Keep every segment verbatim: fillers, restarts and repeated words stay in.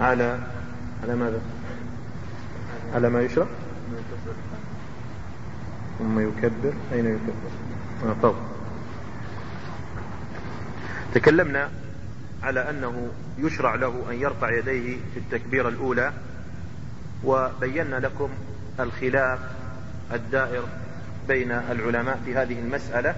على على ماذا؟ على ما يشرع ثم يكبر. أين يكبر؟ آه طب. تكلمنا على أنه يشرع له أن يرفع يديه في التكبيرة الأولى، وبينا لكم الخلاف الدائر بين العلماء في هذه المسألة،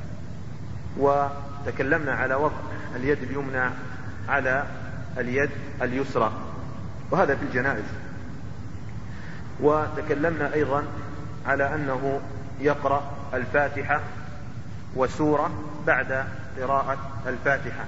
وتكلمنا على وضع اليد اليمنى على اليد اليسرى، وهذا في الجنائز. وتكلمنا أيضا على أنه يقرأ الفاتحة وسورة بعد قراءة الفاتحة.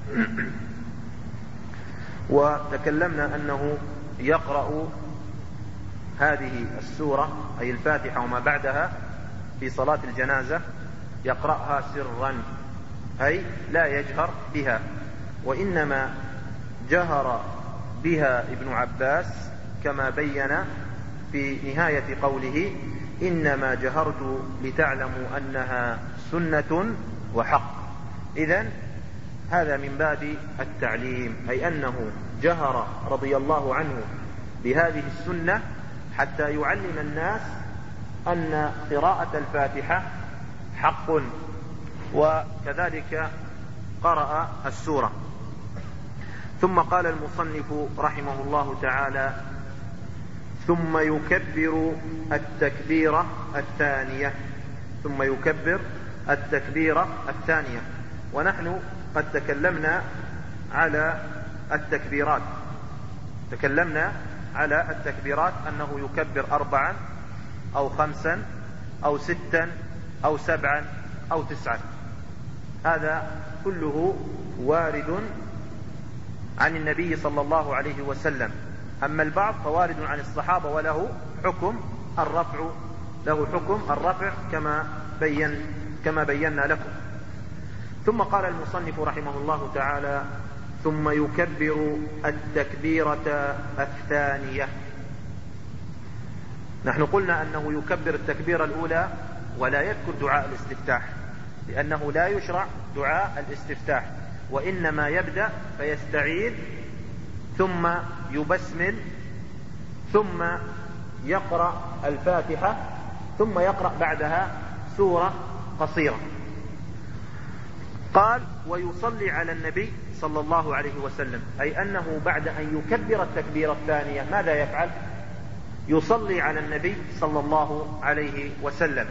وتكلمنا أنه يقرأ هذه السورة أي الفاتحة وما بعدها في صلاة الجنازة يقرأها سرا، أي لا يجهر بها، وإنما جهر بها ابن عباس كما بين في نهاية قوله: إنما جهرت لتعلموا أنها سنة وحق. إذن هذا من باب التعليم، أي أنه جهر رضي الله عنه بهذه السنة حتى يعلم الناس أن قراءة الفاتحة حق، وكذلك قرأ السورة. ثم قال المصنف رحمه الله تعالى: ثم يكبر التكبيرة الثانية. ثم يكبر التكبيرة الثانية. ونحن قد تكلمنا على التكبيرات، تكلمنا على التكبيرات أنه يكبر أربعا أو خمسا أو ستا أو سبعا أو تسعا، هذا كله وارد عن النبي صلى الله عليه وسلم. أما البعض فوارد عن الصحابة وله حكم الرفع، له حكم الرفع كما بين كما بينا لكم. ثم قال المصنف رحمه الله تعالى: ثم يكبر التكبيرة الثانية. نحن قلنا أنه يكبر التكبيرة الأولى ولا يذكر دعاء الاستفتاح، لأنه لا يشرع دعاء الاستفتاح، وإنما يبدأ فيستعيذ ثم يبسمل ثم يقرأ الفاتحة ثم يقرأ بعدها سورة قصيرة. قال: ويصلي على النبي صلى الله عليه وسلم، أي أنه بعد أن يكبر التكبيرة الثانية ماذا يفعل؟ يصلي على النبي صلى الله عليه وسلم.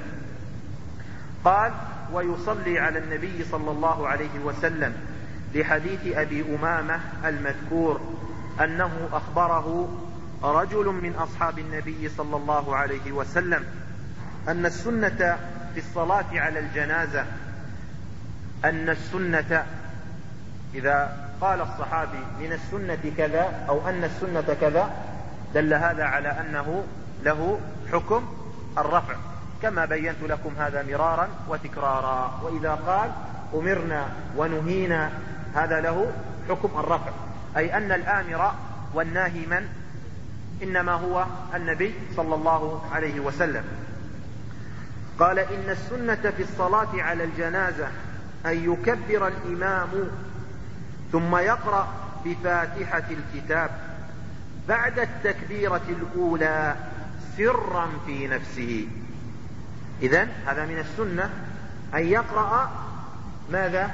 قال: ويصلي على النبي صلى الله عليه وسلم لحديث أبي أمامة المذكور أنه أخبره رجل من أصحاب النبي صلى الله عليه وسلم أن السنة في الصلاة على الجنازة أن السنة، إذا قال الصحابي من السنة كذا أو أن السنة كذا، دل هذا على أنه له حكم الرفع، كما بينت لكم هذا مرارا وتكرارا. وإذا قال أمرنا ونهينا هذا له حكم الرفع، أي أن الآمر والناهي من؟ إنما هو النبي صلى الله عليه وسلم. قال: إن السنة في الصلاة على الجنازة أن يكبر الإمام ثم يقرأ بفاتحة الكتاب بعد التكبيرة الأولى سرا في نفسه. إذن هذا من السنة أن يقرأ ماذا؟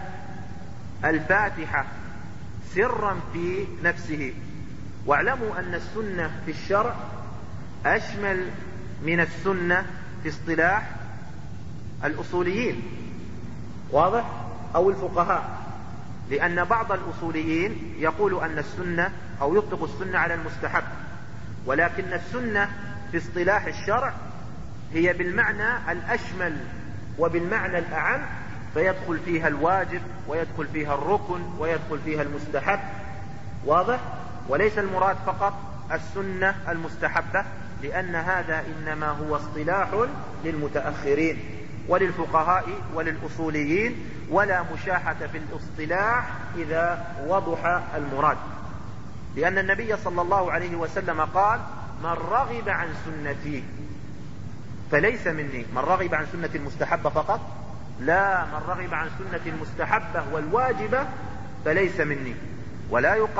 الفاتحة سرا في نفسه. واعلموا أن السنة في الشرع أشمل من السنة في اصطلاح الأصوليين، واضح؟ أو الفقهاء، لأن بعض الأصوليين يقول أن السنة أو يطلق السنة على المستحب، ولكن السنة في اصطلاح الشرع هي بالمعنى الأشمل وبالمعنى الأعم، فيدخل فيها الواجب ويدخل فيها الركن ويدخل فيها المستحب، واضح؟ وليس المراد فقط السنة المستحبة، لأن هذا إنما هو اصطلاح للمتأخرين وللفقهاء وللأصوليين، ولا مشاحة في الاصطلاح إذا وضح المراد، لأن النبي صلى الله عليه وسلم قال: من رغب عن سنتي فليس مني. من رغب عن سنة المستحبة فقط؟ لا، من رغب عن سنة المستحبة والواجبة فليس مني. ولا يقال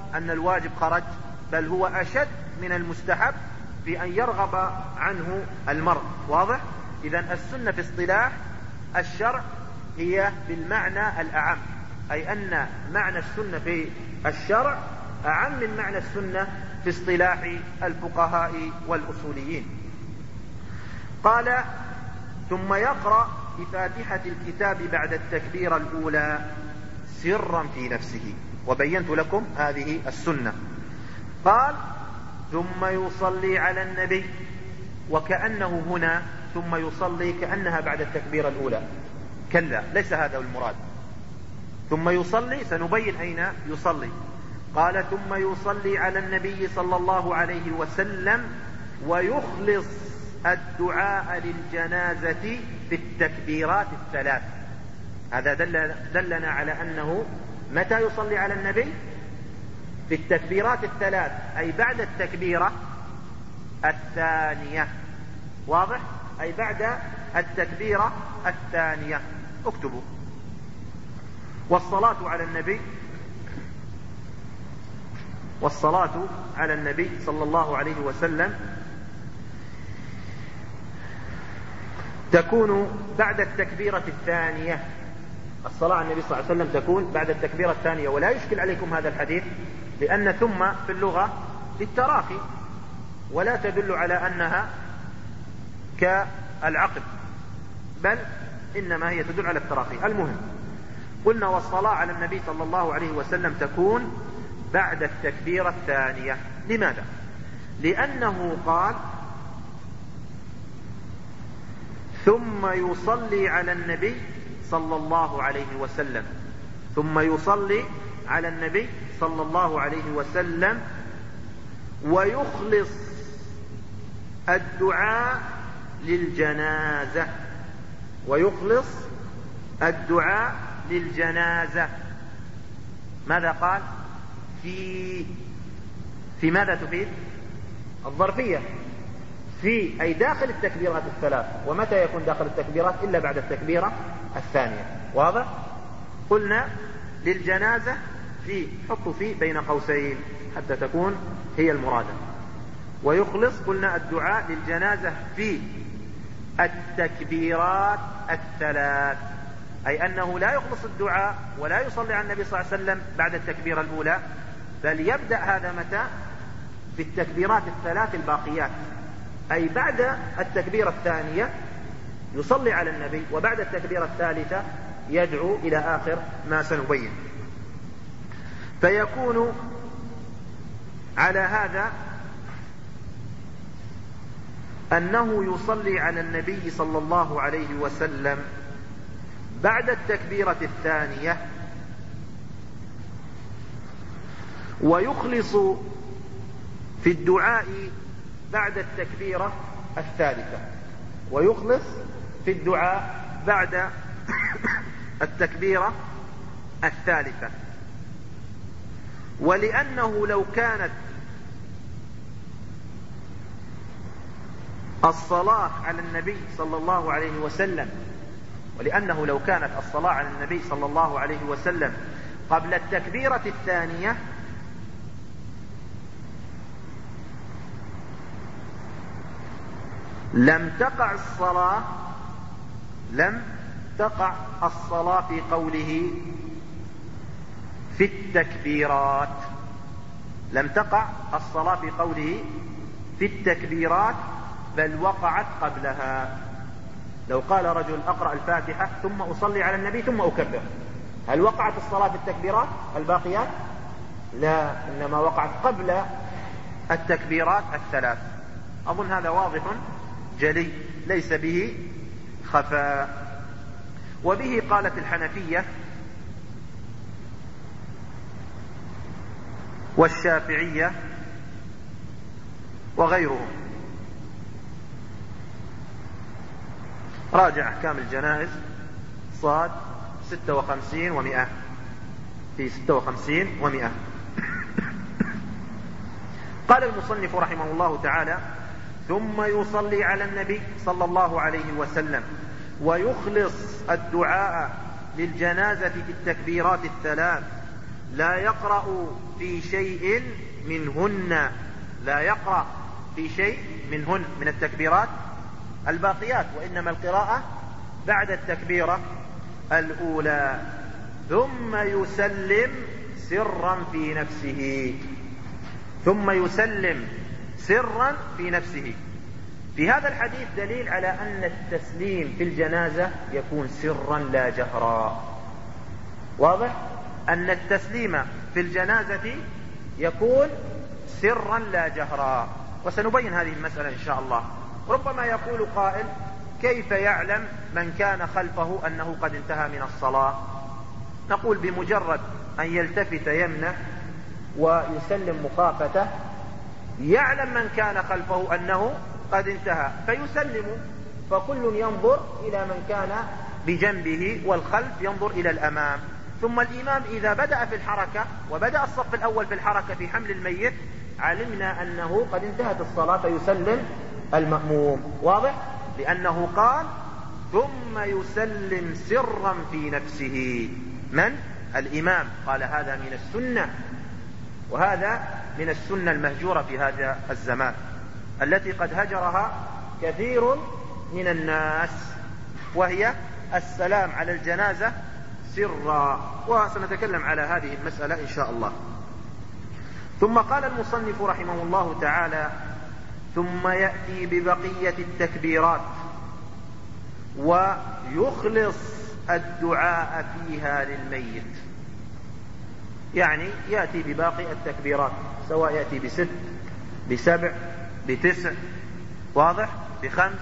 أن الواجب خرج، بل هو أشد من المستحب في أن يرغب عنه المرء. واضح؟ إذن السنة في اصطلاح الشرع هي بالمعنى الأعم، أي أن معنى السنة في الشرع أعم من معنى السنة في اصطلاح الفقهاء والأصوليين. قال: ثم يقرأ بفاتحة الكتاب بعد التكبيرة الأولى سرا في نفسه. وبينت لكم هذه السنة. قال: ثم يصلي على النبي، وكأنه هنا ثم يصلي كأنها بعد التكبيرة الأولى. كلا، ليس هذا المراد. ثم يصلي سنبين أين يصلي. قال: ثم يصلي على النبي صلى الله عليه وسلم ويخلص الدعاء للجنازة في التكبيرات الثلاث. هذا دل دلنا على أنه متى يصلي على النبي؟ في التكبيرات الثلاث، أي بعد التكبيرة الثانية. واضح؟ أي بعد التكبيرة الثانية. اكتبوا: والصلاة على النبي والصلاة على النبي صلى الله عليه وسلم تكون بعد التكبيرة الثانية. الصلاة على النبي صلى الله عليه وسلم تكون بعد التكبيرة الثانية. ولا يشكل عليكم هذا الحديث، لأن ثم في اللغة للتراخي، ولا تدل على أنها كالعقب، بل إنما هي تدل على التراخي. المهم، قلنا والصلاة على النبي صلى الله عليه وسلم تكون بعد التكبيرة الثانية. لماذا؟ لأنه قال: ثم يصلي على النبي صلى الله عليه وسلم. ثم يصلي على النبي صلى الله عليه وسلم ويخلص الدعاء للجنازة. ويخلص الدعاء للجنازة. ماذا قال؟ في في ماذا تفيد؟ الظرفية. في أي داخل التكبيرات الثلاث. ومتى يكون داخل التكبيرات؟ إلا بعد التكبيرة الثانية. واضح؟ قلنا للجنازة في، حطوا في بين قوسين حتى تكون هي المرادة. ويخلص قلنا الدعاء للجنازة في التكبيرات الثلاث، أي أنه لا يخلص الدعاء ولا يصلي على النبي صلى الله عليه وسلم بعد التكبيرة الأولى، بل يبدأ هذا متى؟ في التكبيرات الثلاث الباقيات، أي بعد التكبيرة الثانية يصلي على النبي، وبعد التكبيرة الثالثة يدعو إلى آخر ما سنبين. فيكون على هذا أنه يصلي على النبي صلى الله عليه وسلم بعد التكبيرة الثانية ويخلص في الدعاء بعد التكبيرة الثالثة. ويخلص في الدعاء بعد التكبيرة الثالثة. ولأنه لو كانت الصلاة على النبي صلى الله عليه وسلم ولأنه لو كانت الصلاة على النبي صلى الله عليه وسلم قبل التكبيرة الثانية لم تقع الصلاة لم تقع الصلاة في قوله في التكبيرات لم تقع الصلاة في قوله في التكبيرات، بل وقعت قبلها. لو قال رجل أقرأ الفاتحة ثم أصلي على النبي ثم أكبر، هل وقعت الصلاة في التكبيرات الباقيات؟ لا، إنما وقعت قبل التكبيرات الثلاث. أظن هذا واضح جلي ليس به خفاء. وبه قالت الحنفية والشافعية وغيرهم. راجع أحكام الجنائز صاد ستة وخمسين ومئة في ستة وخمسين ومئة. قال المصنف رحمه الله تعالى: ثم يصلي على النبي صلى الله عليه وسلم ويخلص الدعاء للجنازة في التكبيرات الثلاث لا يقرأ في شيء منهن، لا يقرأ في شيء منهن من التكبيرات الباقيات، وإنما القراءة بعد التكبيرة الأولى. ثم يسلم سرا في نفسه، ثم يسلم سرا في نفسه. في هذا الحديث دليل على أن التسليم في الجنازة يكون سرا لا جهرا. واضح أن التسليم في الجنازة يكون سرا لا جهرا، وسنبين هذه المسألة إن شاء الله. ربما يقول قائل: كيف يعلم من كان خلفه أنه قد انتهى من الصلاة؟ نقول: بمجرد أن يلتفت يمنه ويسلم مخافته يعلم من كان خلفه أنه قد انتهى فيسلم، فكل ينظر إلى من كان بجنبه والخلف ينظر إلى الأمام. ثم الإمام إذا بدأ في الحركة وبدأ الصف الأول في الحركة في حمل الميت علمنا أنه قد انتهت الصلاة فيسلم المأموم. واضح؟ لأنه قال: ثم يسلم سرا في نفسه. من؟ الإمام. قال: هذا من السنة، وهذا من السنة المهجورة في هذا الزمان التي قد هجرها كثير من الناس، وهي السلام على الجنازة سرا، وسنتكلم على هذه المسألة إن شاء الله. ثم قال المصنف رحمه الله تعالى: ثم يأتي ببقية التكبيرات ويخلص الدعاء فيها للميت. يعني يأتي بباقي التكبيرات، سواء يأتي بست بسبع بتسع، واضح، بخمس،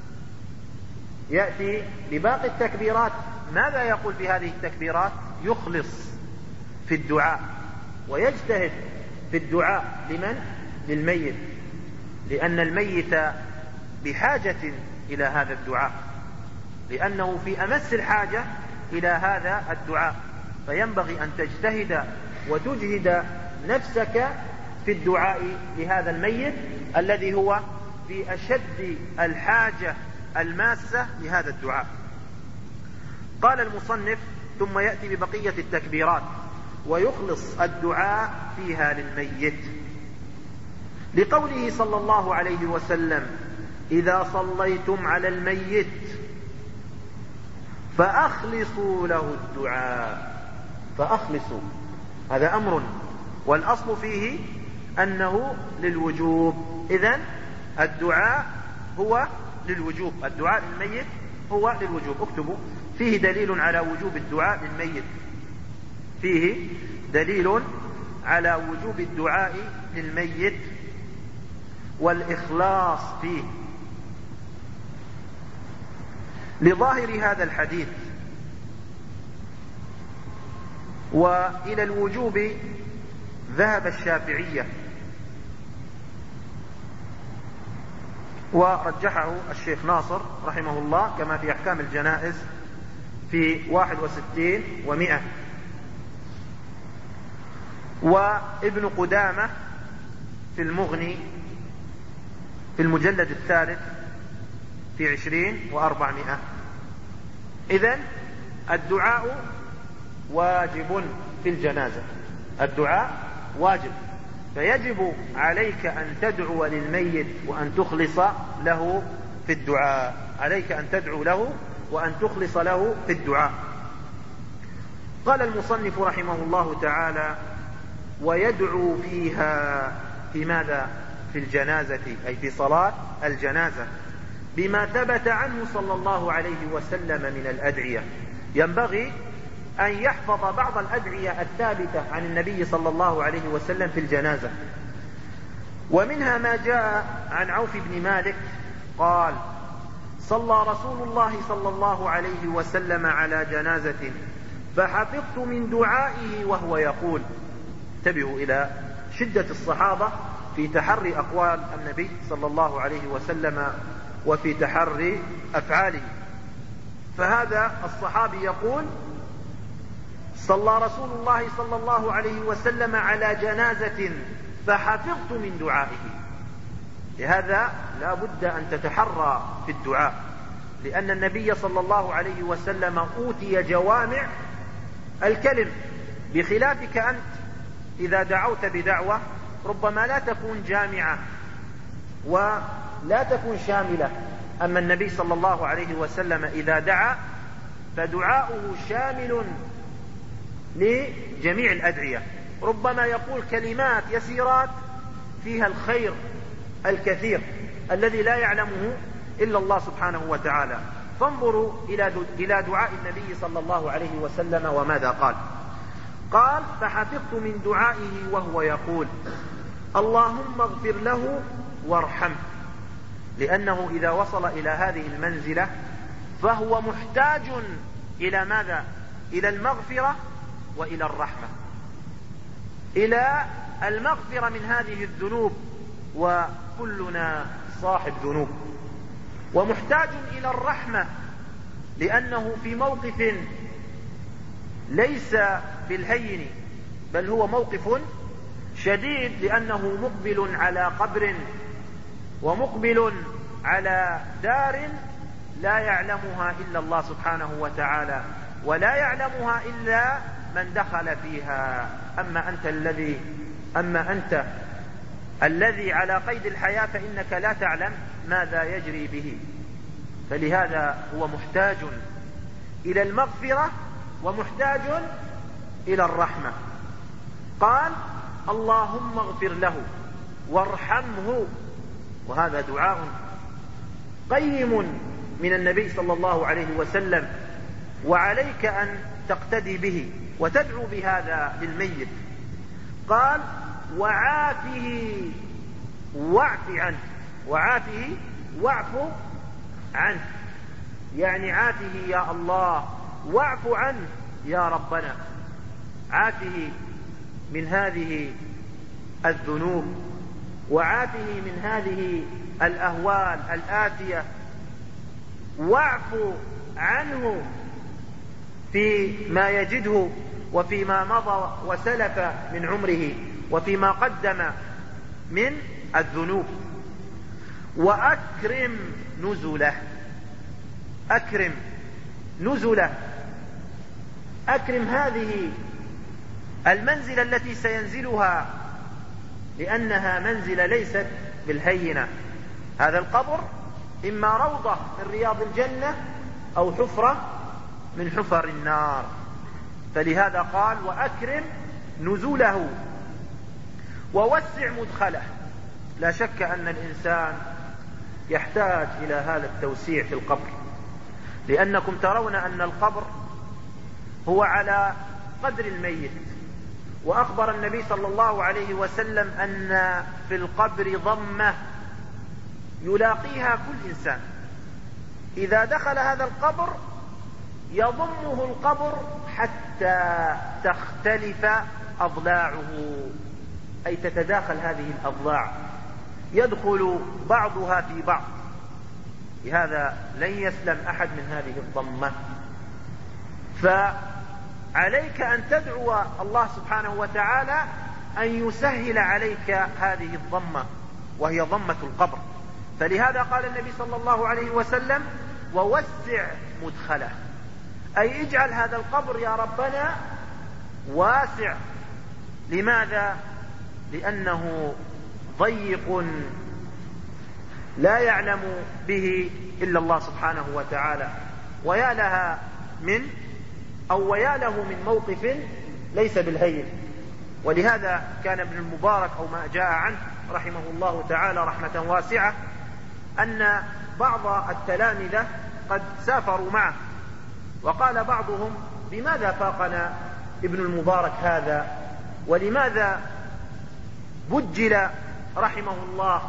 يأتي بباقي التكبيرات. ماذا يقول في هذه التكبيرات؟ يخلص في الدعاء ويجتهد في الدعاء. لمن؟ للميت، لأن الميت بحاجة إلى هذا الدعاء، لأنه في أمس الحاجة إلى هذا الدعاء، فينبغي أن تجتهد وتجهد نفسك في الدعاء لهذا الميت الذي هو في أشد الحاجة الماسة لهذا الدعاء. قال المصنف: ثم يأتي ببقية التكبيرات ويخلص الدعاء فيها للميت، لقوله صلى الله عليه وسلم: إذا صليتم على الميت فأخلصوا له الدعاء. فأخلصوا، هذا أمر، والأصل فيه أنه للوجوب. إذن الدعاء هو للوجوب، الدعاء للميت هو للوجوب. اكتبوا: فيه دليل على وجوب الدعاء للميت، فيه دليل على وجوب الدعاء للميت والإخلاص فيه، لظاهر هذا الحديث. وإلى الوجوب ذهب الشافعية ورجحه الشيخ ناصر رحمه الله كما في أحكام الجنائز في واحد وستين ومئة، وابن قدامة في المغني في المجلد الثالث في عشرين وأربعمائة. إذن الدعاء واجب في الجنازة، الدعاء واجب، فيجب عليك أن تدعو للميت وأن تخلص له في الدعاء، عليك أن تدعو له وأن تخلص له في الدعاء. قال المصنف رحمه الله تعالى: ويدعو فيها، في ماذا؟ في الجنازة، أي في صلاة الجنازة، بما ثبت عنه صلى الله عليه وسلم من الأدعية. ينبغي أن يحفظ بعض الأدعية الثابتة عن النبي صلى الله عليه وسلم في الجنازة، ومنها ما جاء عن عوف بن مالك قال: صلى رسول الله صلى الله عليه وسلم على جنازة فحفظت من دعائه وهو يقول. انتبهوا إلى شدة الصحابة في تحري أقوال النبي صلى الله عليه وسلم وفي تحري أفعاله. فهذا الصحابي يقول: صلى رسول الله صلى الله عليه وسلم على جنازة فحفظت من دعائه. لهذا لا بد أن تتحرى في الدعاء، لأن النبي صلى الله عليه وسلم أوتي جوامع الكلم، بخلافك أنت إذا دعوت بدعوة ربما لا تكون جامعة ولا تكون شاملة. أما النبي صلى الله عليه وسلم إذا دعا فدعاؤه شامل لجميع الأدعية، ربما يقول كلمات يسيرات فيها الخير الكثير الذي لا يعلمه إلا الله سبحانه وتعالى. فانظروا إلى دعاء النبي صلى الله عليه وسلم وماذا قال. قال: فحفظت من دعائه وهو يقول: اللهم اغفر له وارحمه، لأنه إذا وصل إلى هذه المنزلة فهو محتاج إلى ماذا؟ إلى المغفرة وإلى الرحمة، إلى المغفرة من هذه الذنوب، وكلنا صاحب ذنوب، ومحتاج إلى الرحمة لأنه في موقف ليس بالهين، بل هو موقف شديد، لأنه مقبل على قبر ومقبل على دار لا يعلمها إلا الله سبحانه وتعالى، ولا يعلمها إلا من دخل فيها. أما أنت الذي أما أنت الذي على قيد الحياة فإنك لا تعلم ماذا يجري به، فلهذا هو محتاج إلى المغفرة ومحتاج إلى الرحمة. قال: اللهم اغفر له وارحمه، وهذا دعاء قيم من النبي صلى الله عليه وسلم، وعليك أن تقتدي به وتدعو بهذا للميت. قال: وعافه واعف عنه، وعافه واعف عنه، يعني عافه يا الله واعف عنه يا ربنا، عافه من هذه الذنوب، وعافه من هذه الأهوال الآتية، واعف عنه فيما يجده وفيما مضى وسلف من عمره وفيما قدم من الذنوب، وأكرم نزله، أكرم نزله، أكرم هذه المنزلة التي سينزلها، لأنها منزلة ليست بالهينة. هذا القبر إما روضة من رياض الجنة أو حفرة من حفر النار، فلهذا قال: وأكرم نزله ووسع مدخله. لا شك أن الإنسان يحتاج إلى هذا التوسيع في القبر، لأنكم ترون أن القبر هو على قدر الميت، وأخبر النبي صلى الله عليه وسلم أن في القبر ضمة يلاقيها كل إنسان، إذا دخل هذا القبر يضمه القبر حتى تختلف أضلاعه، أي تتداخل هذه الأضلاع، يدخل بعضها في بعض، لهذا لن يسلم أحد من هذه الضمة. فعليك أن تدعو الله سبحانه وتعالى أن يسهل عليك هذه الضمة، وهي ضمة القبر. فلهذا قال النبي صلى الله عليه وسلم: ووسع مدخله، أي اجعل هذا القبر يا ربنا واسع. لماذا؟ لأنه ضيق لا يعلم به إلا الله سبحانه وتعالى، ويا لها من أو ويا له من موقف ليس بالهين. ولهذا كان ابن المبارك أو ما جاء عنه رحمه الله تعالى رحمة واسعة أن بعض التلامذة قد سافروا معه، وقال بعضهم: بماذا فاقنا ابن المبارك هذا، ولماذا بجل رحمه الله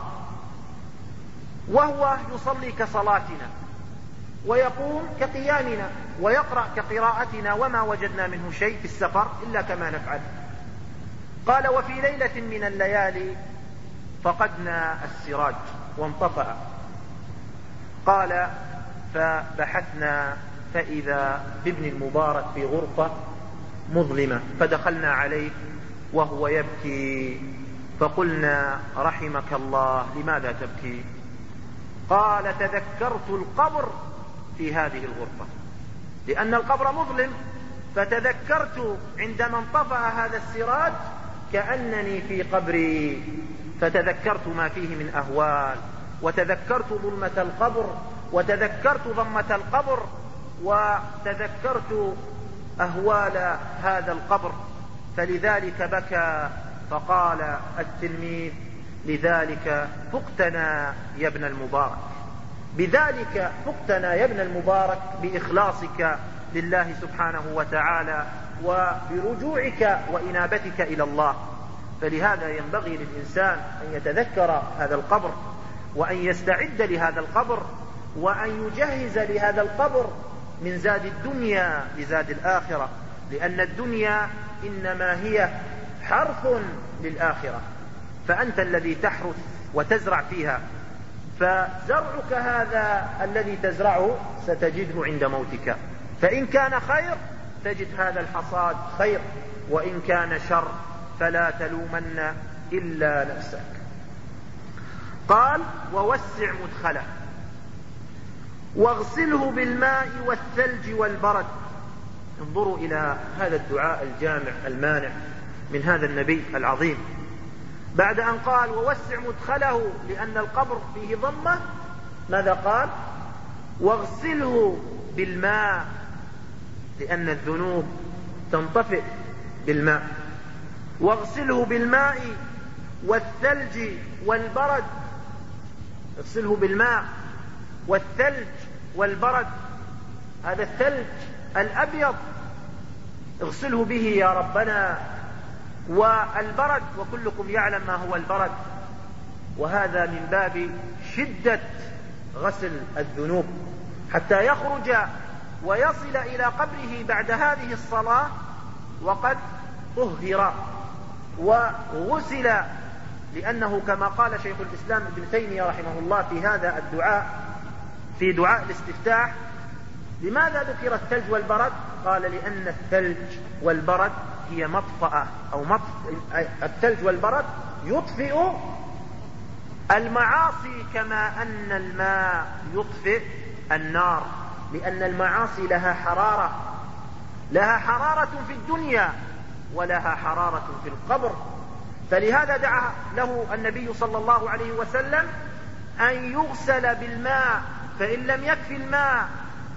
وهو يصلي كصلاتنا ويقوم كقيامنا ويقرأ كقراءتنا، وما وجدنا منه شيء في السفر إلا كما نفعل. قال: وفي ليلة من الليالي فقدنا السراج وانطفأ. قال: فبحثنا فإذا بابن المبارك في غرفة مظلمة، فدخلنا عليه وهو يبكي، فقلنا: رحمك الله، لماذا تبكي؟ قال: تذكرت القبر في هذه الغرفة، لأن القبر مظلم فتذكرت عندما انطفأ هذا السراج كأنني في قبري، فتذكرت ما فيه من أهوال، وتذكرت ظلمة القبر، وتذكرت ضمة القبر، وتذكرت أهوال هذا القبر. فلذلك بكى. فقال التلميذ: لذلك فقتنا يا ابن المبارك، بذلك فقتنا يا ابن المبارك، بإخلاصك لله سبحانه وتعالى وبرجوعك وإنابتك إلى الله. فلهذا ينبغي للإنسان أن يتذكر هذا القبر، وأن يستعد لهذا القبر، وأن يجهز لهذا القبر من زاد الدنيا لزاد الآخرة، لأن الدنيا إنما هي حرث للآخرة، فأنت الذي تحرث وتزرع فيها. فزرعك هذا الذي تزرعه ستجده عند موتك، فإن كان خير تجد هذا الحصاد خير، وإن كان شر فلا تلومن إلا نفسك. قال: ووسع مدخله واغسله بالماء والثلج والبرد. انظروا إلى هذا الدعاء الجامع المانع من هذا النبي العظيم. بعد أن قال ووسع مدخله لأن القبر فيه ضمة، ماذا قال؟ واغسله بالماء، لأن الذنوب تنطفئ بالماء. واغسله بالماء والثلج والبرد. اغسله بالماء والثلج والبرد. هذا الثلج الأبيض اغسله به يا ربنا، والبرد وكلكم يعلم ما هو البرد، وهذا من باب شدة غسل الذنوب، حتى يخرج ويصل إلى قبره بعد هذه الصلاة وقد طهر وغسل. لأنه كما قال شيخ الإسلام ابن تيمية رحمه الله في هذا الدعاء، في دعاء الاستفتاح: لماذا ذكر الثلج والبرد؟ قال: لأن الثلج والبرد هي مطفأة أو مطفئ. الثلج والبرد يطفئ المعاصي كما أن الماء يطفئ النار، لأن المعاصي لها حرارة، لها حرارة في الدنيا ولها حرارة في القبر. فلهذا دعا له النبي صلى الله عليه وسلم أن يغسل بالماء، فإن لم يكفي الماء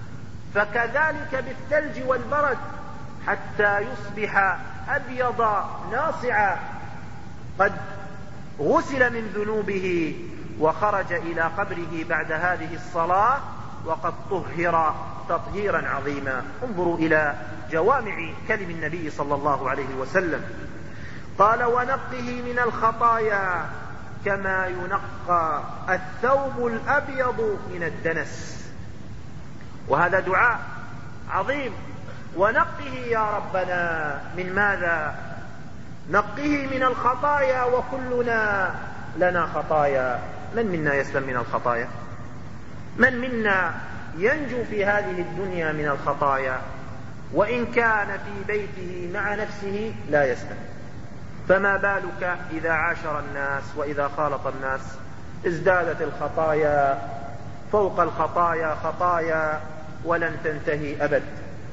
فكذلك بالثلج والبرد، حتى يصبح أبيض ناصعا قد غسل من ذنوبه، وخرج إلى قبره بعد هذه الصلاة وقد طهر تطهيرا عظيما. انظروا إلى جوامع كلم النبي صلى الله عليه وسلم. قال: ونقه من الخطايا كما ينقى الثوب الأبيض من الدنس. وهذا دعاء عظيم. ونقه يا ربنا من ماذا؟ نقه من الخطايا، وكلنا لنا خطايا. من منا يسلم من الخطايا؟ من منا ينجو في هذه الدنيا من الخطايا؟ وإن كان في بيته مع نفسه لا يسلم، فما بالك إذا عاشر الناس وإذا خالط الناس؟ ازدادت الخطايا فوق الخطايا خطايا ولن تنتهي أبد.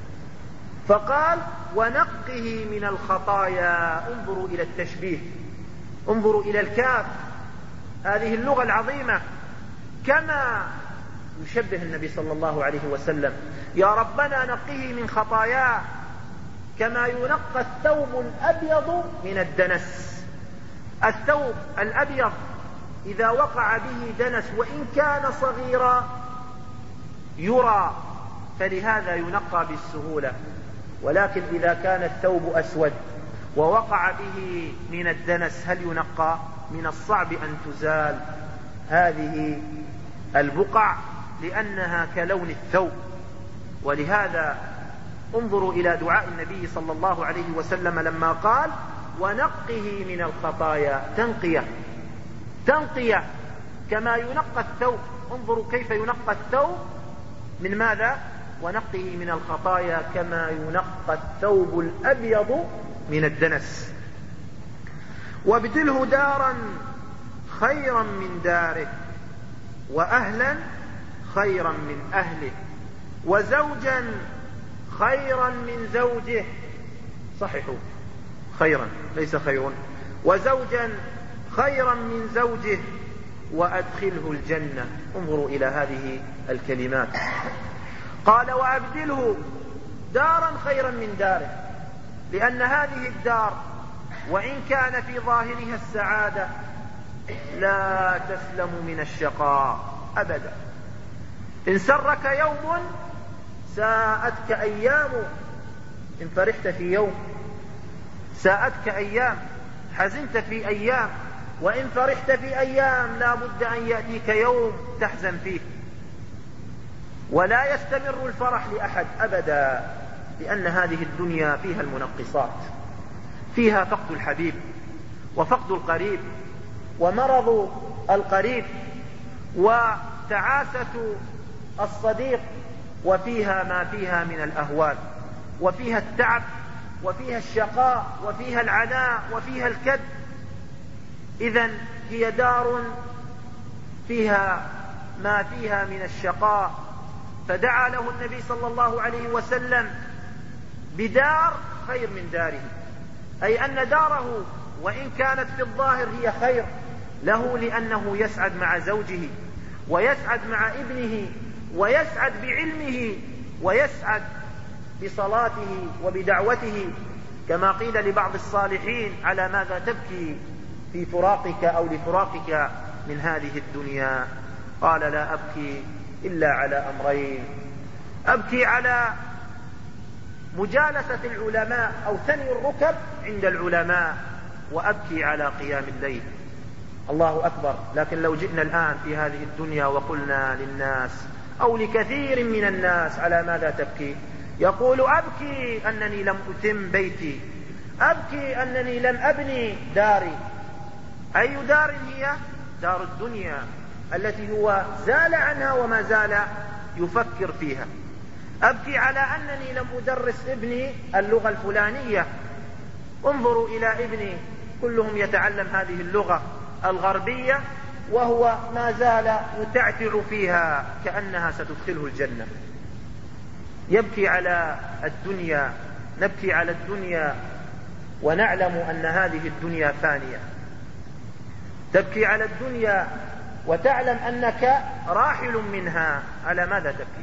فقال: ونقه من الخطايا. انظروا إلى التشبيه، انظروا إلى الكاف، هذه اللغة العظيمة، كما يشبه النبي صلى الله عليه وسلم. يا ربنا نقه من خطاياه كما ينقى الثوب الأبيض من الدنس. الثوب الأبيض إذا وقع به دنس وإن كان صغيرا يرى، فلهذا ينقى بالسهولة. ولكن إذا كان الثوب أسود ووقع به من الدنس هل ينقى؟ من الصعب أن تزال هذه البقع لأنها كلون الثوب. ولهذا انظروا إلى دعاء النبي صلى الله عليه وسلم لما قال: ونقه من الخطايا. تنقية تنقية كما ينقى الثوب. انظروا كيف ينقى الثوب من ماذا؟ ونقه من الخطايا كما ينقى الثوب الأبيض من الدنس. وابدله دارا خيرا من داره، وأهلا خيرا من أهله، وزوجا خيرا من زوجه، صححوا خيرا ليس خير، وزوجا خيرا من زوجه وأدخله الجنة. انظروا إلى هذه الكلمات. قال وأبدله دارا خيرا من داره، لأن هذه الدار وإن كان في ظاهرها السعادة لا تسلم من الشقاء أبدا. إن سرك يوم ساءتك أيام، إن فرحت في يوم ساءتك أيام، حزنت في أيام، وإن فرحت في أيام لا بد أن يأتيك يوم تحزن فيه. ولا يستمر الفرح لأحد أبدا، لأن هذه الدنيا فيها المنقصات، فيها فقد الحبيب وفقد القريب ومرض القريب وتعاسة الصديق، وفيها ما فيها من الأهوال، وفيها التعب، وفيها الشقاء، وفيها العناء، وفيها الكد. إذن هي دار فيها ما فيها من الشقاء. فدعا له النبي صلى الله عليه وسلم بدار خير من داره، أي أن داره وإن كانت في الظاهر هي خير له، لأنه يسعد مع زوجه ويسعد مع ابنه ويسعد بعلمه ويسعد بصلاته وبدعوته، كما قيل لبعض الصالحين على ماذا تبكي في فراقك أو لفراقك من هذه الدنيا؟ قال لا أبكي إلا على أمرين، أبكي على مجالسة العلماء أو ثني الركب عند العلماء، وأبكي على قيام الليل. الله أكبر. لكن لو جئنا الآن في هذه الدنيا وقلنا للناس أو لكثير من الناس على ماذا تبكي؟ يقول أبكي أنني لم أتم بيتي، أبكي أنني لم أبني داري. أي دار هي؟ دار الدنيا التي هو زال عنها وما زال يفكر فيها. أبكي على أنني لم أدرس ابني اللغة الفلانية. انظروا إلى ابني، كلهم يتعلم هذه اللغة الغربية وهو ما زال يتعتع فيها كأنها ستدخله الجنة. يبكي على الدنيا، نبكي على الدنيا ونعلم أن هذه الدنيا فانية. تبكي على الدنيا وتعلم أنك راحل منها، على ماذا تبكي؟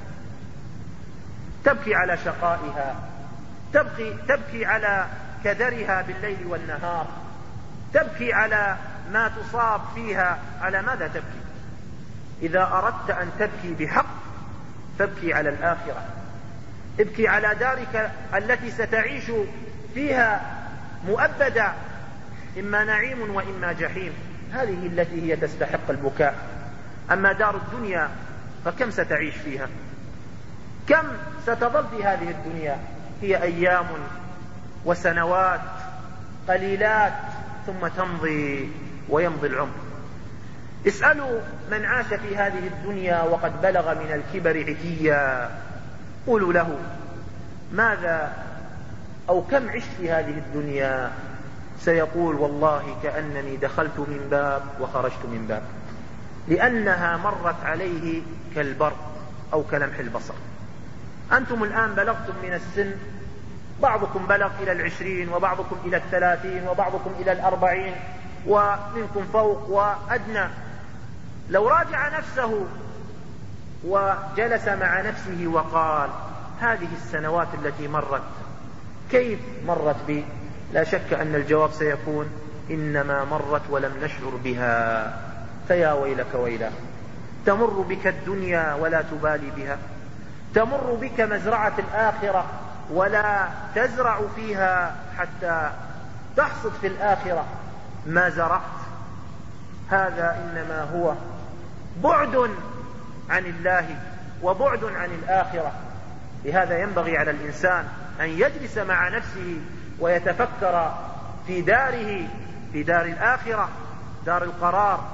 تبكي على شقائها، تبكي, تبكي على كدرها بالليل والنهار، تبكي على ما تصاب فيها، على ماذا تبكي؟ إذا أردت أن تبكي بحق فابكي على الآخرة، ابكي على دارك التي ستعيش فيها مؤبدا، إما نعيم وإما جحيم. هذه التي هي تستحق البكاء. أما دار الدنيا فكم ستعيش فيها؟ كم ستظل في هذه الدنيا؟ هي أيام وسنوات قليلات ثم تمضي ويمضي العمر. اسألوا من عاش في هذه الدنيا وقد بلغ من الكبر عتيا، قولوا له ماذا أو كم عشت في هذه الدنيا؟ سيقول والله كأنني دخلت من باب وخرجت من باب، لأنها مرت عليه كالبرق أو كلمح البصر. أنتم الآن بلغتم من السن، بعضكم بلغ إلى العشرين وبعضكم إلى الثلاثين وبعضكم إلى الأربعين ومنكم فوق وأدنى. لو راجع نفسه وجلس مع نفسه وقال هذه السنوات التي مرت كيف مرت بي؟ لا شك أن الجواب سيكون إنما مرت ولم نشعر بها. فيا ويلك ويلا، تمر بك الدنيا ولا تبالي بها، تمر بك مزرعة الآخرة ولا تزرع فيها حتى تحصد في الآخرة ما زرعت. هذا إنما هو بعد عن الله وبعد عن الآخرة. لهذا ينبغي على الإنسان أن يجلس مع نفسه ويتفكر في داره، في دار الآخرة، دار القرار.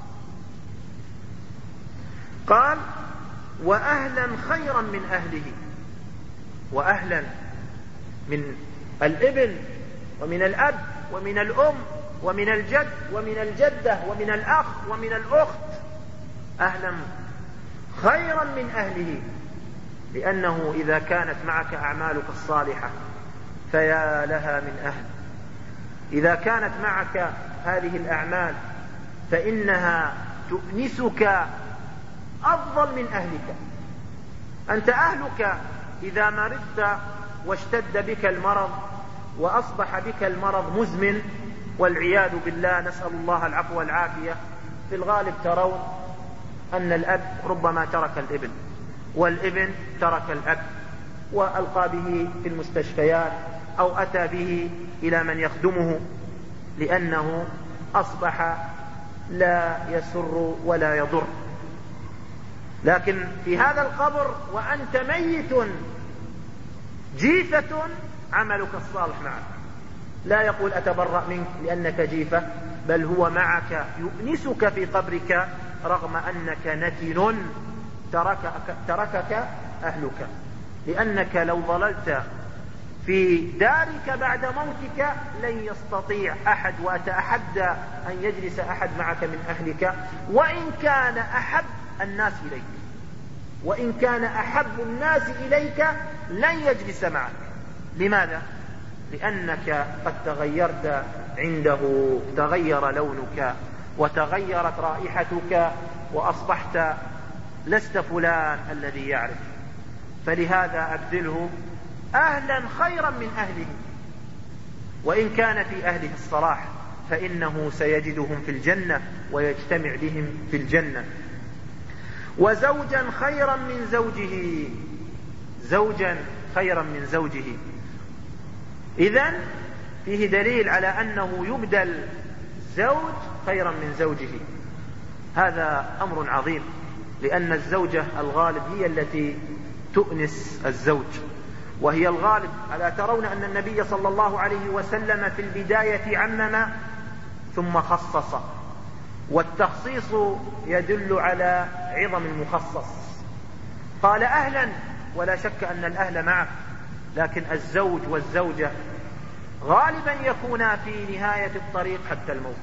قال وأهلا خيرا من أهله، وأهلا من الابن ومن الأب ومن الأم ومن الجد ومن الجدة ومن الأخ ومن الأخت، أهلا خيرا من أهله. لأنه إذا كانت معك أعمالك الصالحة فيا لها من أهل. إذا كانت معك هذه الأعمال فإنها تؤنسك أفضل من أهلك. أنت أهلك إذا مرضت واشتد بك المرض وأصبح بك المرض مزمن والعياذ بالله، نسأل الله العفو والعافية، في الغالب ترون أن الأب ربما ترك الابن والابن ترك الأب وألقى به في المستشفيات أو أتى به إلى من يخدمه، لأنه أصبح لا يسر ولا يضر. لكن في هذا القبر وأنت ميت جيفة عملك الصالح معك، لا يقول أتبرأ منك لأنك جيفة، بل هو معك يؤنسك في قبرك رغم أنك نتن تركك, تركك أهلك. لأنك لو ظللت في دارك بعد موتك لن يستطيع أحد، وأتأحدى أن يجلس أحد معك من أهلك وإن كان أحب الناس إليك، وإن كان أحب الناس إليك لن يجلس معك. لماذا؟ لأنك قد تغيرت عنده، تغير لونك وتغيرت رائحتك وأصبحت لست فلان الذي يعرف. فلهذا أبدله أهلا خيرا من أهله، وإن كان في أهله الصلاح فإنه سيجدهم في الجنة ويجتمع بهم في الجنة. وزوجا خيرا من زوجه، زوجا خيرا من زوجه. إذن فيه دليل على أنه يبدل زوج خيرا من زوجه. هذا أمر عظيم، لأن الزوجة الغالب هي التي تؤنس الزوج، وهي الغالب. ألا ترون أن النبي صلى الله عليه وسلم في البداية عمم ثم خصص، والتخصيص يدل على عظم المخصص. قال أهلا، ولا شك أن الأهل معه، لكن الزوج والزوجة غالبا يكونا في نهاية الطريق حتى الموت.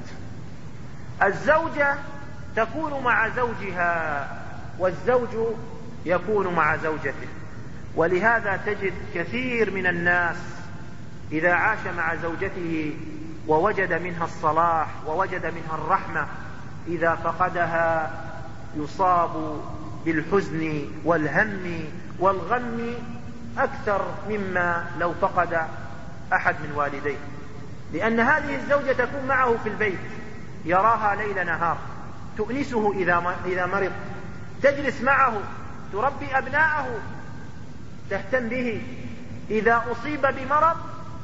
الزوجة تكون مع زوجها والزوج يكون مع زوجته. ولهذا تجد كثير من الناس إذا عاش مع زوجته ووجد منها الصلاح ووجد منها الرحمة، إذا فقدها يصاب بالحزن والهم والغم أكثر مما لو فقد أحد من والديه. لأن هذه الزوجة تكون معه في البيت، يراها ليل نهار، تؤنسه إذا مرض، تجلس معه، تربي أبناءه، تهتم به. إذا أصيب بمرض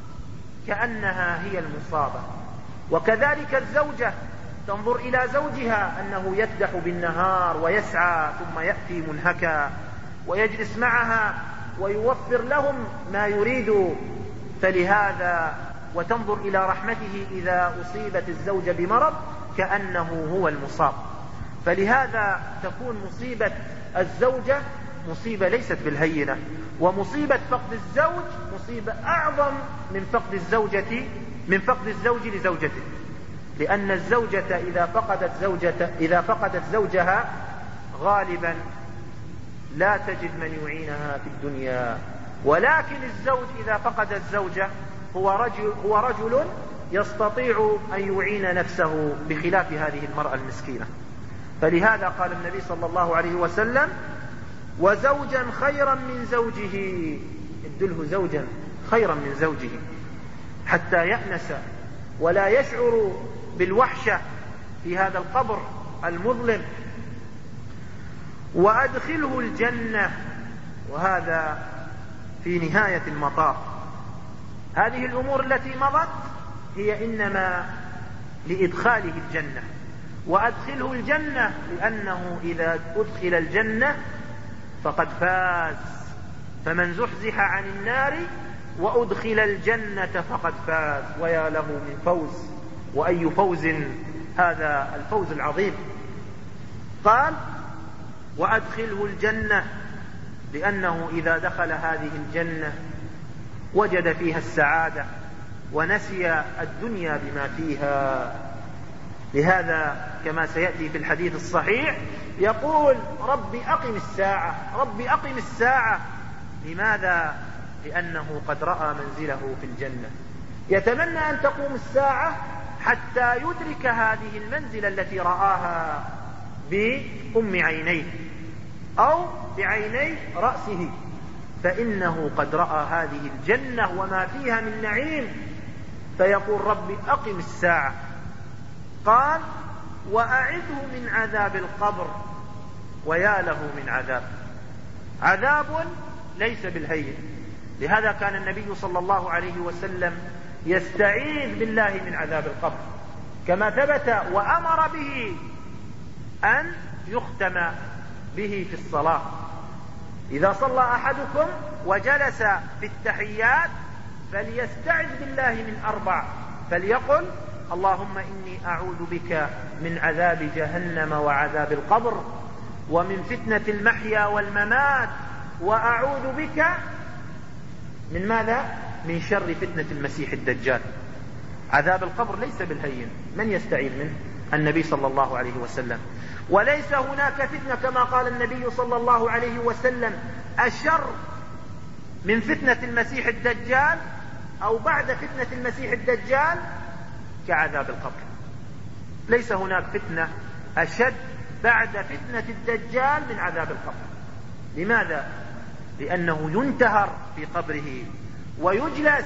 كأنها هي المصابة. وكذلك الزوجة تنظر إلى زوجها أنه يكدح بالنهار ويسعى ثم يأتي منهكا، ويجلس معها ويوفر لهم ما يريد. فلهذا وتنظر إلى رحمته إذا أصيبت الزوجة بمرض كأنه هو المصاب. فلهذا تكون مصيبة الزوجة مصيبة ليست بالهينة، ومصيبة فقد الزوج مصيبة أعظم من فقد الزوجة من فقد الزوج لزوجته. لأن الزوجة إذا فقدت زوجة إذا فقدت زوجها غالبا لا تجد من يعينها في الدنيا، ولكن الزوج إذا فقد الزوجة هو رجل هو رجل يستطيع أن يعين نفسه بخلاف هذه المرأة المسكينة. فلهذا قال النبي صلى الله عليه وسلم: وزوجا خيرا من زوجه، ابدله زوجا خيرا من زوجه حتى يأنس ولا يشعر بالوحشة في هذا القبر المظلم. وأدخله الجنة، وهذا في نهاية المطاف. هذه الأمور التي مضت هي إنما لإدخاله الجنة. وأدخله الجنة لأنه إذا أدخل الجنة فقد فاز، فمن زحزح عن النار وأدخل الجنة فقد فاز، ويا له من فوز، وأي فوز هذا الفوز العظيم. قال: وأدخله الجنة لأنه إذا دخل هذه الجنة وجد فيها السعادة ونسي الدنيا بما فيها. لهذا كما سيأتي في الحديث الصحيح يقول: رب أقم الساعة، رب أقم الساعة، لماذا؟ لأنه قد رأى منزله في الجنة، يتمنى أن تقوم الساعة حتى يدرك هذه المنزلة التي رآها بأم عينيه أو بعيني رأسه، فإنه قد رأى هذه الجنة وما فيها من نعيم، فيقول رب أقم الساعة. قال وأعده من عذاب القبر، ويا له من عذاب، عذاب ليس بالهين. لهذا كان النبي صلى الله عليه وسلم يستعيذ بالله من عذاب القبر، كما ثبت وأمر به أن يختم به في الصلاة. إذا صلى أحدكم وجلس في التحيات فليستعذ بالله من أربع، فليقل اللهم إني أعوذ بك من عذاب جهنم وعذاب القبر ومن فتنة المحيا والممات، وأعوذ بك من ماذا؟ من شر فتنة المسيح الدجال. عذاب القبر ليس بالهين، من يستعيذ منه؟ النبي صلى الله عليه وسلم. وليس هناك فتنة كما قال النبي صلى الله عليه وسلم أشر من فتنة المسيح الدجال أو بعد فتنة المسيح الدجال كعذاب القبر. ليس هناك فتنة أشد بعد فتنة الدجال من عذاب القبر. لماذا؟ لأنه ينتهر في قبره ويجلس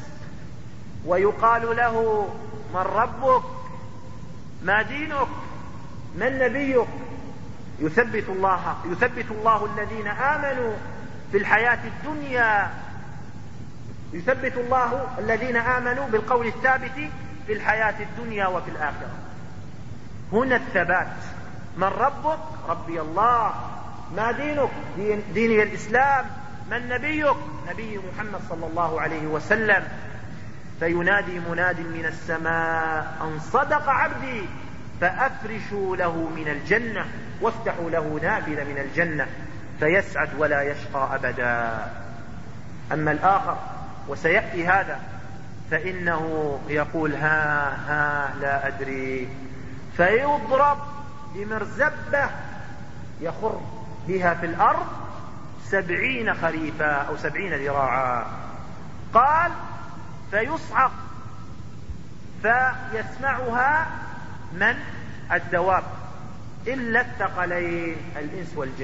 ويقال له من ربك، ما دينك، من نبيك. يثبت الله يثبت الله الذين آمنوا في الحياة الدنيا يثبت الله الذين آمنوا بالقول الثابت في الحياة الدنيا وفي الآخرة. هنا الثبات. من ربك؟ ربي الله. ما دينك؟ دين ديني الإسلام. من نبيك؟ نبي محمد صلى الله عليه وسلم. فينادي مناد من السماء أن صدق عبدي فأفرشوا له من الجنة وافتحوا له نافذة من الجنة فيسعد ولا يشقى أبدا. أما الآخر وسيأتي هذا فإنه يقول ها ها لا أدري، فيضرب بمرزبة يخر بها في الأرض سبعين خريفا أو سبعين ذراعا. قال فيصعق فيسمعها من؟ الدواب إلا الثقلين الإنس والجن،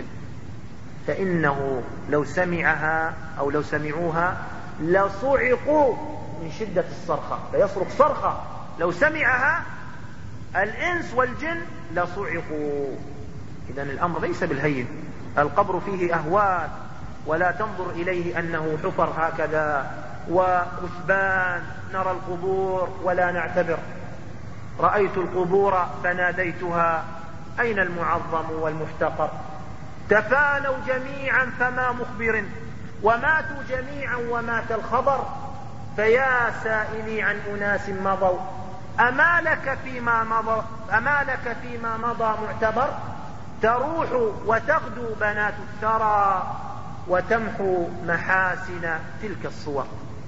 فإنه لو سمعها أو لو سمعوها لصعقوا من شدة الصرخة، فيصرخ صرخة لو سمعها الإنس والجن لصعقوا. إذن الأمر ليس بالهين. القبر فيه أهوال، ولا تنظر إليه أنه حفر هكذا وكثبان نرى القبور ولا نعتبر. رأيت القبور فناديتها أين المعظم والمحتقر؟ تفانوا جميعا فما مخبر، وماتوا جميعا ومات الخبر. فيا سائلي عن أناس مضوا أما لك فيما مضى أما لك فيما مضى معتبر؟ تروح وتغدو بنات الثرى وتمحو محاسن تلك الصور.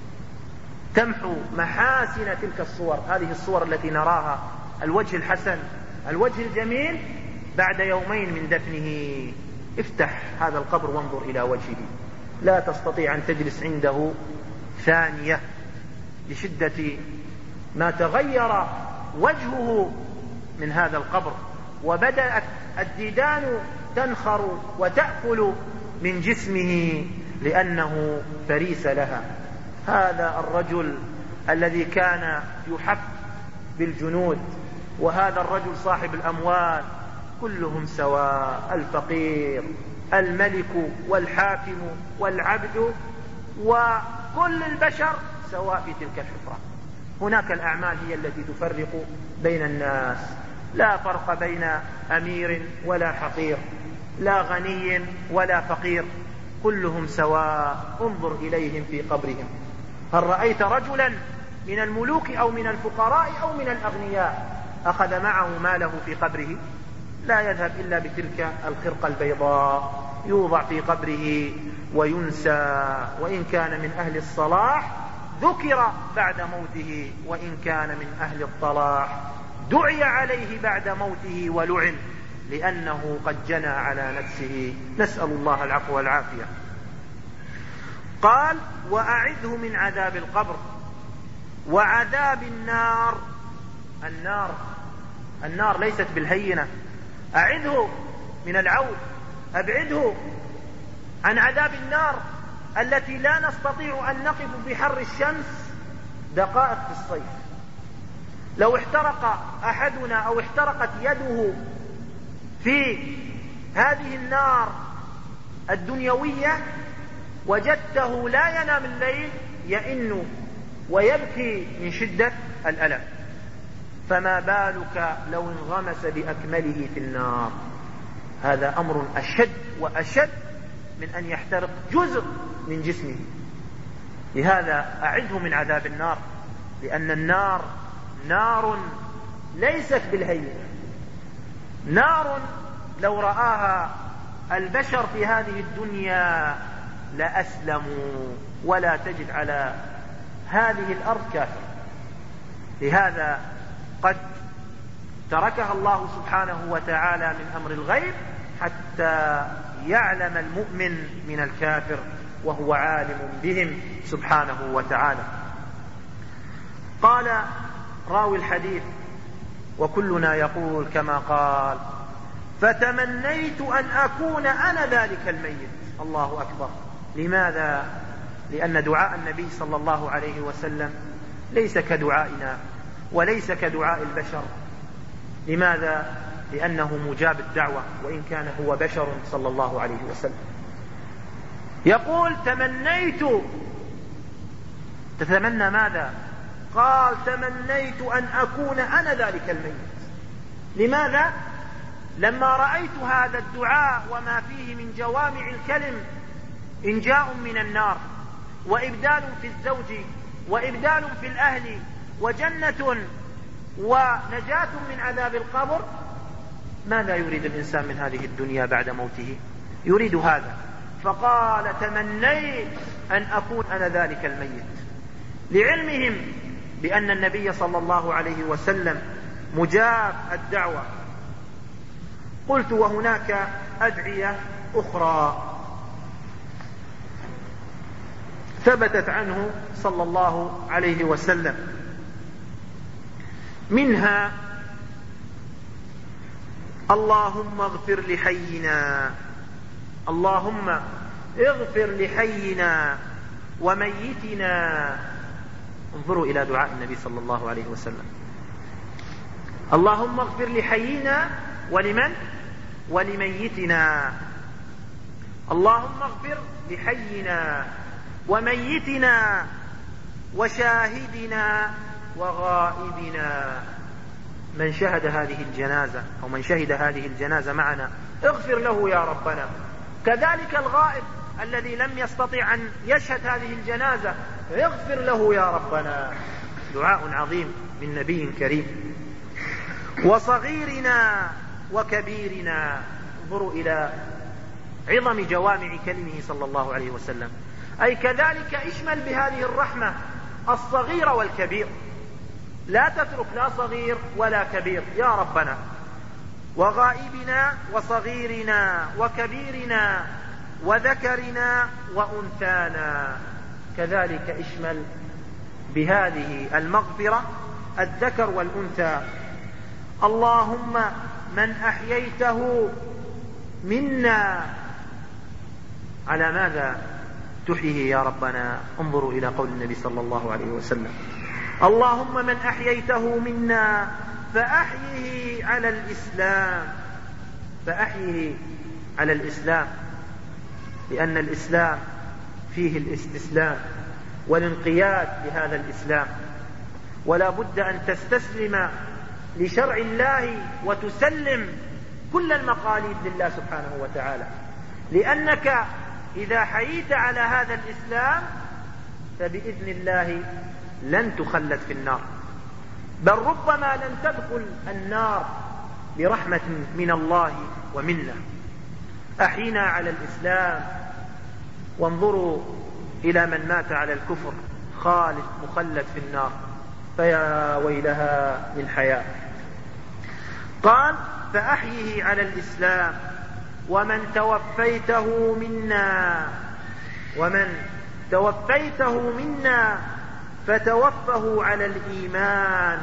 تمحو محاسن تلك الصور، هذه الصور التي نراها، الوجه الحسن الوجه الجميل بعد يومين من دفنه. افتح هذا القبر وانظر إلى وجهه، لا تستطيع أن تجلس عنده ثانية لشدة ما تغير وجهه من هذا القبر، وبدأت الديدان تنخر وتأكل من جسمه لأنه فريس لها. هذا الرجل الذي كان يحف بالجنود، وهذا الرجل صاحب الأموال، كلهم سواء، الفقير، الملك والحاكم والعبد، وكل البشر سواء في تلك الحفرة. هناك الأعمال هي التي تفرق بين الناس، لا فرق بين أمير ولا حقير، لا غني ولا فقير، كلهم سواء. انظر إليهم في قبرهم. هل رأيت رجلا من الملوك أو من الفقراء أو من الأغنياء أخذ معه ماله في قبره؟ لا يذهب إلا بتلك الخرقة البيضاء، يوضع في قبره وينسى. وإن كان من أهل الصلاح ذكر بعد موته، وإن كان من أهل الطلاح دعي عليه بعد موته ولعن، لأنه قد جنى على نفسه. نسأل الله العفو والعافية. قال وأعذه من عذاب القبر وعذاب النار. النار النار ليست بالهينة، أعذه من العود، أبعده عن عذاب النار التي لا نستطيع أن نقف بحر الشمس دقائق في الصيف. لو احترق أحدنا أو احترقت يده في هذه النار الدنيوية وجدته لا ينام الليل، يئن ويبكي من شدة الألم، فما بالك لو انغمس بأكمله في النار؟ هذا أمر أشد وأشد من أن يحترق جزء من جسمه. لهذا أعذه من عذاب النار، لأن النار نار ليست بالهينة، نار لو رآها البشر في هذه الدنيا لأسلموا، ولا تجد على هذه الأرض كافر. لهذا قد تركها الله سبحانه وتعالى من أمر الغيب حتى يعلم المؤمن من الكافر، وهو عالم بهم سبحانه وتعالى. قال راوي الحديث: وكلنا يقول كما قال: فتمنيت أن أكون أنا ذلك الميت. الله أكبر. لماذا؟ لأن دعاء النبي صلى الله عليه وسلم ليس كدعائنا وليس كدعاء البشر. لماذا؟ لأنه مجاب الدعوة وإن كان هو بشر صلى الله عليه وسلم. يقول: تمنيت. تتمنى ماذا؟ قال: تمنيت أن أكون أنا ذلك الميت. لماذا؟ لما رأيت هذا الدعاء وما فيه من جوامع الكلم، إنجاء من النار، وإبدال في الزوج، وإبدال في الأهل، وجنة، ونجاة من عذاب القبر، ماذا يريد الإنسان من هذه الدنيا بعد موته؟ يريد هذا. فقال: تمنيت أن أكون أنا ذلك الميت، لعلمهم بأن النبي صلى الله عليه وسلم مجاب الدعوة. قلت: وهناك أدعية أخرى ثبتت عنه صلى الله عليه وسلم، منها: اللهم اغفر لحينا، اللهم اغفر لحينا وميتنا. انظروا إلى دعاء النبي صلى الله عليه وسلم: اللهم اغفر لحينا ولمن؟ ولميتنا. اللهم اغفر لحينا وميتنا وشاهدنا وغائبنا. من شهد هذه الجنازة أو من شهد هذه الجنازة معنا اغفر له يا ربنا. كذلك الغائب الذي لم يستطع أن يشهد هذه الجنازة اغفر له يا ربنا. دعاء عظيم من نبي كريم. وصغيرنا وكبيرنا. انظروا إلى عظم جوامع كلمه صلى الله عليه وسلم. أي كذلك اشمل بهذه الرحمة الصغير والكبير، لا تترك لا صغير ولا كبير يا ربنا. وغائبنا وصغيرنا وكبيرنا وذكرنا وأنثانا، كذلك اشمل بهذه المغفرة الذكر والأنثى. اللهم من أحييته منا، على ماذا تحييه يا ربنا؟ انظروا إلى قول النبي صلى الله عليه وسلم: اللهم من أحييته منا فأحيه على الإسلام، فأحيه على الإسلام، لأن الإسلام فيه الاستسلام والانقياد لهذا الإسلام، ولا بد أن تستسلم لشرع الله وتسلم كل المقاليد لله سبحانه وتعالى، لأنك إذا حييت على هذا الإسلام فبإذن الله لن تخلد في النار، بل ربما لن تدخل النار برحمة من الله ومنا. أحينا على الإسلام. وانظروا إلى من مات على الكفر خالد مخلد في النار، فيا ويلها من حياة. قال: فأحيه على الإسلام ومن توفيته منا، ومن توفيته منا فتوفه على الإيمان.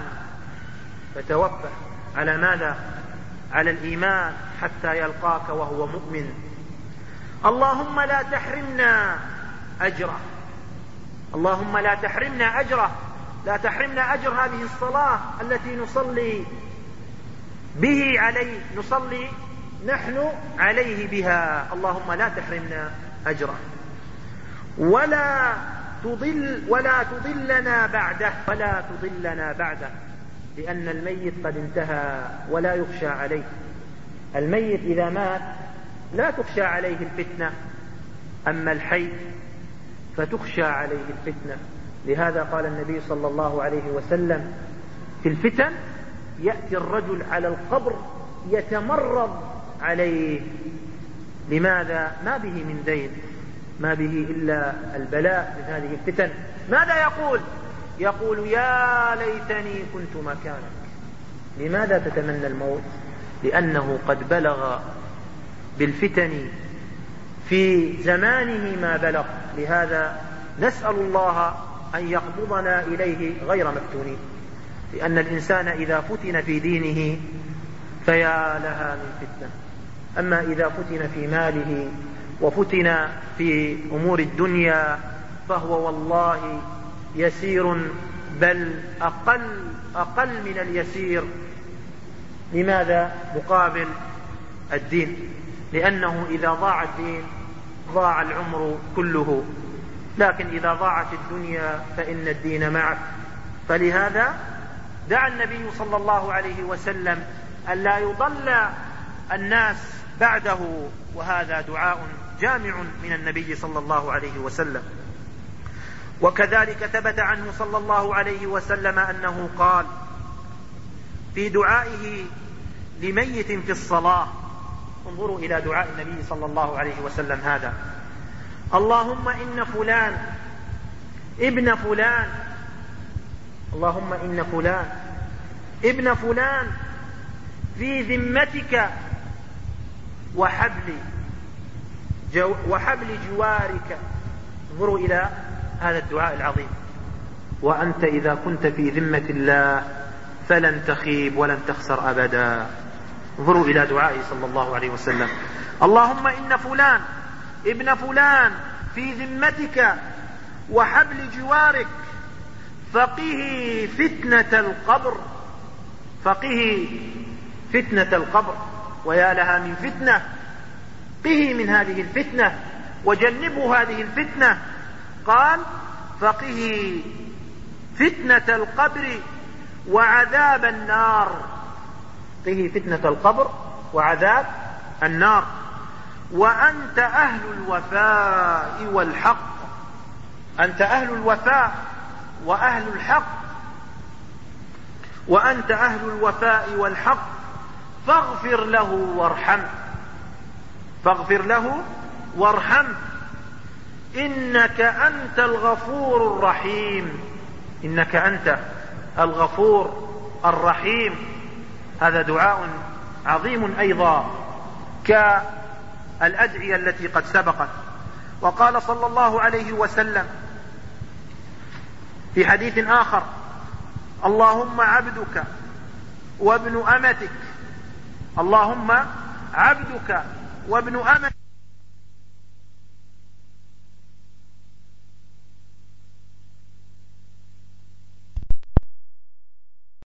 فتوفه على ماذا؟ على الإيمان حتى يلقاك وهو مؤمن. اللهم لا تحرمنا أجره، اللهم لا تحرمنا أجره، لا تحرمنا أجر هذه الصلاة التي نصلي به عليه، نصلي نحن عليه بها. اللهم لا تحرمنا أجره، ولا تضل ولا تضلنا بعده، ولا تضلنا بعده، لأن الميت قد انتهى ولا يخشى عليه. الميت إذا مات لا تخشى عليه الفتنة، أما الحي فتخشى عليه الفتنة. لهذا قال النبي صلى الله عليه وسلم في الفتن: يأتي الرجل على القبر يتمرض عليه. لماذا؟ ما به من دين، ما به إلا البلاء من هذه الفتن. ماذا يقول؟ يقول: يا ليتني كنت مكانك. لماذا تتمنى الموت؟ لأنه قد بلغ بالفتن في زمانه ما بلغ. لهذا نسأل الله أن يقبضنا إليه غير مفتونين، لأن الإنسان إذا فتن في دينه فيا لها من فتنة. أما إذا فتن في ماله وفتن في أمور الدنيا فهو والله يسير، بل أقل أقل من اليسير. لماذا؟ مقابل الدين، لأنه إذا ضاع الدين ضاع العمر كله، لكن إذا ضاعت الدنيا فإن الدين معك. فلهذا دعا النبي صلى الله عليه وسلم أن لا يضل الناس بعده، وهذا دعاء جامع من النبي صلى الله عليه وسلم. وكذلك ثبت عنه صلى الله عليه وسلم أنه قال في دعائه لميت في الصلاة، انظروا إلى دعاء النبي صلى الله عليه وسلم هذا: اللهم إن فلان ابن فلان، اللهم إن فلان ابن فلان في ذمتك وحبل جو وحبل جوارك. انظروا إلى هذا الدعاء العظيم: وأنت إذا كنت في ذمة الله فلن تخيب ولن تخسر أبدا. انظروا إلى دعائه صلى الله عليه وسلم: اللهم إن فلان ابن فلان في ذمتك وحبل جوارك فقه فتنة القبر، فقه فتنة القبر. ويا لها من فتنة، قه من هذه الفتنة وجنبوا هذه الفتنة. قال: فقه فتنة القبر وعذاب النار، قه فتنة القبر وعذاب النار. وأنت أهل الوفاء والحق، أنت أهل الوفاء وأهل الحق، وأنت أهل الوفاء والحق فاغفر له وارحمه، فاغفر له وارحمه إنك أنت الغفور الرحيم، إنك أنت الغفور الرحيم. هذا دعاء عظيم أيضا كالأدعية التي قد سبقت. وقال صلى الله عليه وسلم في حديث آخر: اللهم عبدك وابن أمتك، اللهم عبدك وابن أمتك